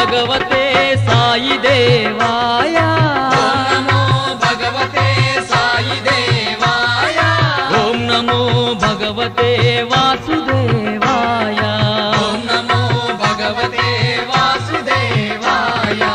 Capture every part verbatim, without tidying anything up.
భగవతే సాయి దేవాయ ఓం నమో భగవతే సాయి దేవాయ ఓం నమో భగవతే వాసుదేవాయ ఓం నమో భగవతే వాసుదేవాయ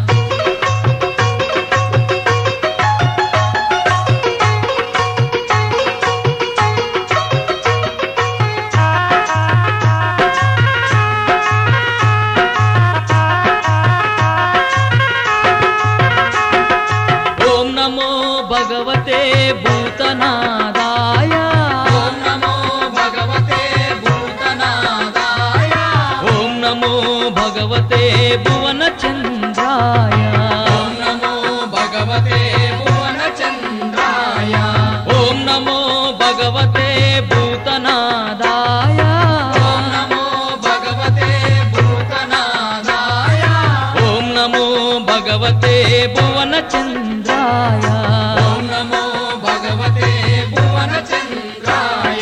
ఓం నమో భగవతే భూతనాదాయ ఓం నమో భగవతే భూతనాదాయ ఓం నమో భగవతే భువన చంద్రాయ ఓం నమో భగవతే భువన చంద్రాయ ఓం నమో భగవతే భూతనాదాయ ఓం నమో భగవతే భూతనాదాయ ఓం నమో భగవతే భువన చంద్రాయ ఓం నమో భగవతే భువన చంద్రాయ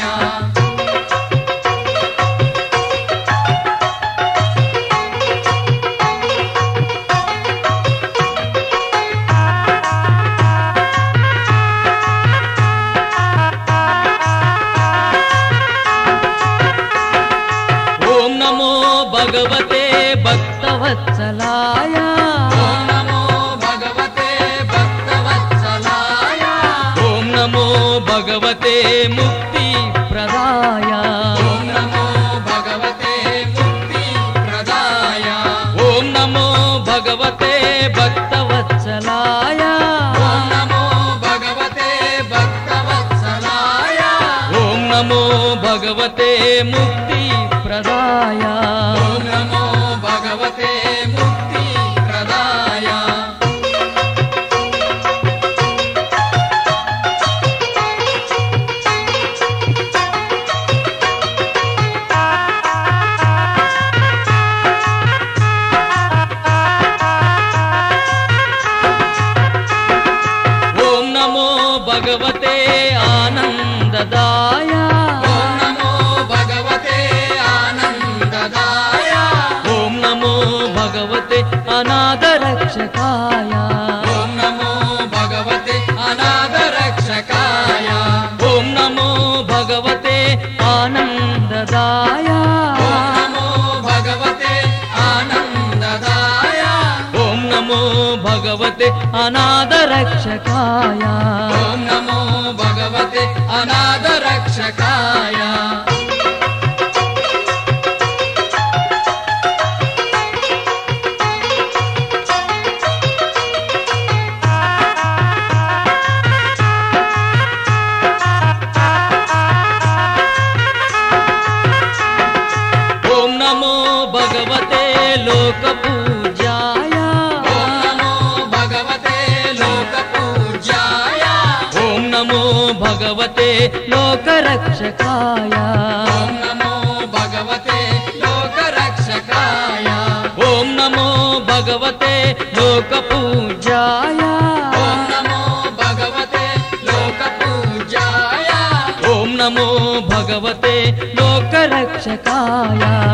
ఓం నమో భగవతే భక్తవత్సలాయ ఓం నమో భగవతే భక్తవత్సలాయ ఓం నమో భగవతే ముక్తి ప్రదాయ ఓం నమో భగవతే ముక్తి ప్రదాయ ఓం నమో భగవతే భక్తవత్సలాయ ఓం నమో భగవతే భక్తవత్సలాయ ఓం నమో భగవతే ముక్తి ప్రదాయ ఓం నమో భగవతే ముక్తి ప్రదాయ ఓం నమో భగవతే ఆనందదాయ ఓం నమో భగవతే ఆనందదాయ ఓం నమో భగవతే అనాథ రక్షకాయ ఓం నమో భగవతే అనాథ రక్షకాయ ఓం నమో భగవతే ఆనందదాయ ఓం నమో భగవతే ఆనందదాయ ఓం నమో భగవతే అనాథ రక్షకాయ ఓం నమో భగవతే అనాథ రక్షకాయ ఓం నమో భగవతే లోక పూజ్యాయ ఓం నమో భగవతే లోక పూజ్యాయ ఓం నమో భగవతే లోక రక్షకాయ ఓం నమో భగవతే లోక రక్షకాయ ఓం నమో భగవతే లోక పూజ్యాయ ఓం నమో భగవతే లోక పూజ్యాయ ఓం నమో భగవతే లోక రక్షకాయ